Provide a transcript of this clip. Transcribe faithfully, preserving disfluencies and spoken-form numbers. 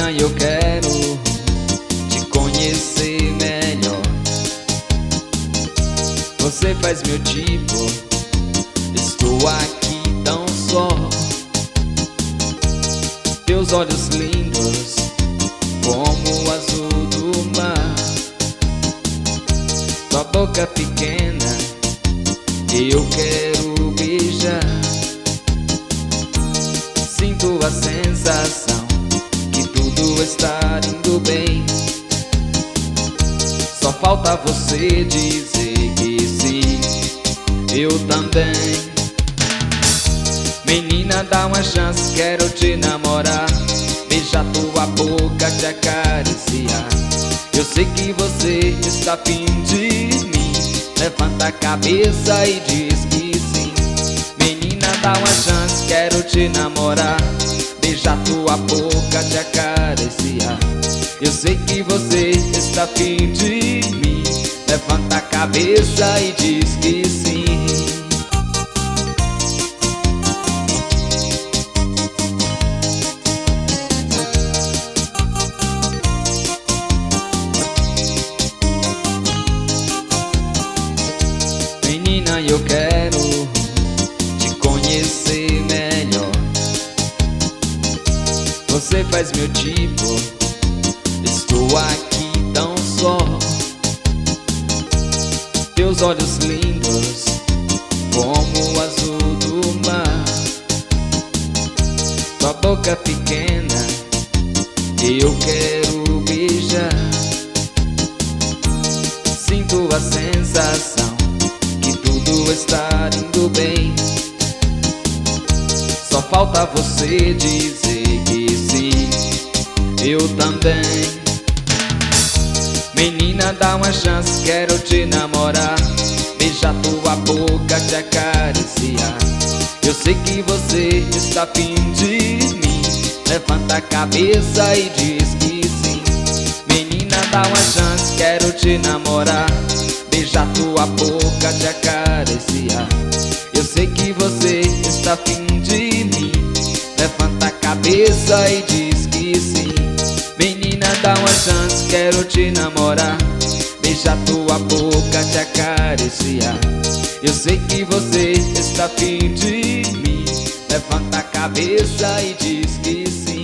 Menina, eu quero te conhecer melhor. Você faz meu tipo, estou aqui tão só. Teus olhos lindos, como o azul do mar. Tua boca pequena, eu quero beijar. Sinto a sensação que tudo está indo bem. Só falta você dizer que sim, eu também. Menina, dá uma chance, quero te namorar. Beijar tua boca, te acariciar. Eu sei que você está afim de mim. Levanta a cabeça e diz que sim. Menina, dá uma chance, quero te namorar. Beijar tua boca, te acariciar. Eu sei que você está afim de mim. Levanta a cabeça e diz que sim. Menina, eu quero te conhecer melhor. Você faz meu tipo, estou aqui tão só. Teus olhos lindos, como o azul do mar. Tua boca pequena, eu quero beijar. Sinto a sensação que tudo está indo bem. Só falta você dizer que sim, eu também. Menina, dá uma chance, quero te namorar. Beijar tua boca, te acariciar. Eu sei que você está afim de mim. Levanta a cabeça e diz que sim. Menina, dá uma chance, quero te namorar. Beijar tua boca, te acariciar. Eu sei que você está afim de mim. Levanta a cabeça e diz que sim. Menina, dá uma chance, quero te namorar. Beijar tua boca, te acariciar. Eu sei que você está afim de mim. Levanta a cabeça e diz que sim.